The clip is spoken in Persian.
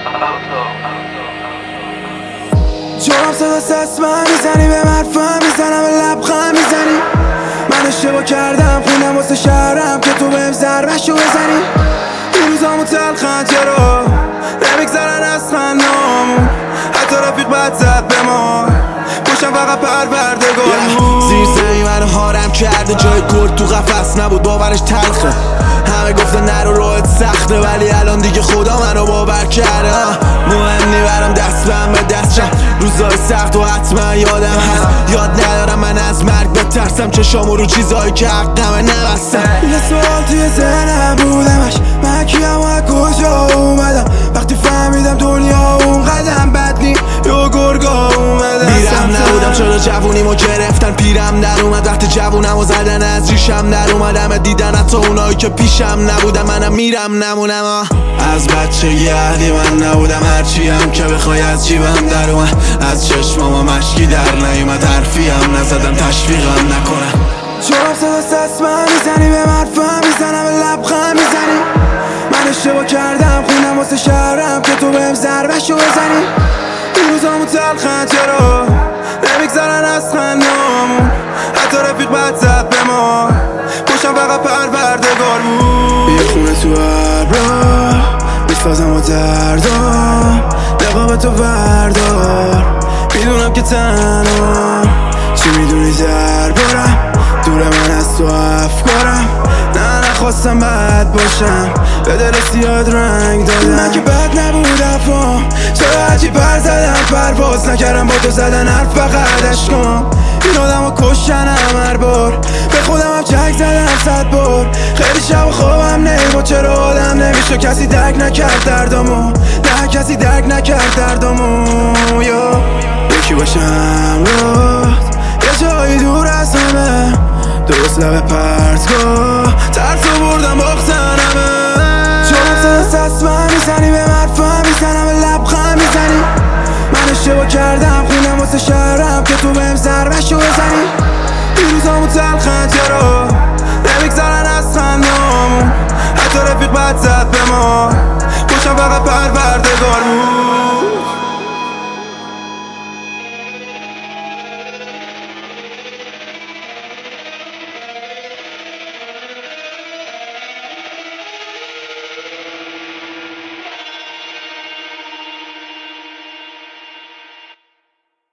جرم صدا سسمن میزنی به مرفم میزنم به لبخند میزنی من اشتباه کردم خوندم واسه شهرم که تو بهم ضربشو بزنی این روزامو تلخن چرا نمیگذرن از خندامون حتی رفیق بد زد به ما پشتم فقط پروردگار زیر زمین منو حارم کرده جای گرد تو قفس نبود باورش تلخه همه گفتن نرو راهت سخته ولی الان دیگه خدا منو باور کرده مهم نی برام دست به دست شم روزای سخت و حتما یادم هست یاد ندارم من از مرگ بترسم چشامو رو چیزایی که حقمه نبستم یه سوال توی ذهنم بودمش من کیم و از کجا اومدم وقتی فهمیدم دنیا اون قدم بد نی یا گرگا اومدن میرم نبودم چرا جوونیمو گرفتن پیرم در اومد وقتی جوونمو زدن از ریشم در اومدم دیدن حتی اونایی که پیشم نبودم منم میرم نمونم از بچگی اهلی من نبودم هرچی هم که بخوای از جیبم در اومد از چشمام مشکی در نیومد حرفی هم نزدم تشویقم نکنم جرم صدا سسمن میزنی به مرفم میزنم به لبخند میزنی من اشتباه کردم خوندم واسه شهرم که تو بهم ضربشو بزنی این روزامو تلخن چرا نمیگذرن از خندامون حتی رفیق بد زد به ما پشتم فقط پروردگار بود یه خونه تو هر راه میشپازم و دردام نقاب تو بردار میدونم که تنها چی میدونی دربارم دور من از تو افکارم نه نخواستم بد باشم به دل سیاد رنگ دادم من که بد نبود افام چرا عجیب پر زدم پرواز نکردم با تو زدن حرف فقط عشقم این آدم ها کشتنم هر بار به خودم هم چک زدم 100 بار خیلی شب و خوابم نمیبود چرا آدم نمیشه کسی درک نکرد دردامو نه کسی درک نکرد دردامو یکی باشم رات یه جایی دور از همه درست لب پرتگاه ترسو بردم باختنمه چون صدا سسمن میزنی به مرفم میزنم به لبخند میزنی من اشتباه کردم خوندم واسه شهرم که تو بهم ضربشو بزنی این روزامو تلخن چرا نمیگذرن از خندامون حتی رفیق بد زد به ما پشتم فقط پروردگار بود